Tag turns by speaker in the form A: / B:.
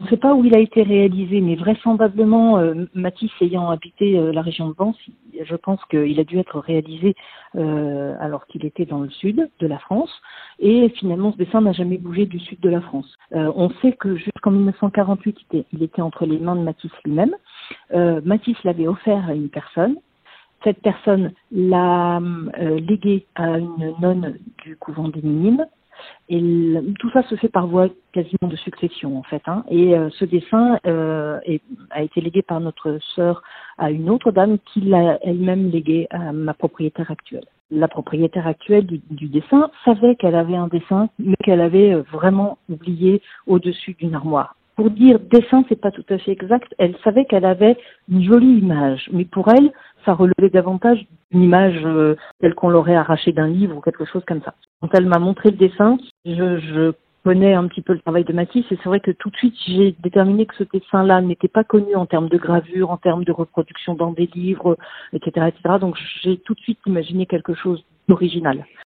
A: sait pas où il a été réalisé, mais vraisemblablement, Matisse ayant habité la région de Vence, je pense qu'il a dû être réalisé alors qu'il était dans le sud de la France. Et finalement, ce dessin n'a jamais bougé du sud de la France. On sait que jusqu'en 1948, il était entre les mains de Matisse lui-même. Matisse l'avait offert à une personne. Cette personne l'a légué à une nonne du couvent des Minimes. Et tout ça se fait par voie quasiment de succession en fait. Et ce dessin a été légué par notre sœur à une autre dame qui l'a elle-même légué à ma propriétaire actuelle. La propriétaire actuelle du dessin savait qu'elle avait un dessin, mais qu'elle avait vraiment oublié au-dessus d'une armoire. Pour dire dessin, c'est pas tout à fait exact. Elle savait qu'elle avait une jolie image, mais pour elle, ça relevait davantage d'une image telle qu'on l'aurait arrachée d'un livre ou quelque chose comme ça. Quand elle m'a montré le dessin, je connais un petit peu le travail de Matisse et c'est vrai que tout de suite j'ai déterminé que ce dessin-là n'était pas connu en termes de gravure, en termes de reproduction dans des livres, etc., etc. Donc j'ai tout de suite imaginé quelque chose d'original.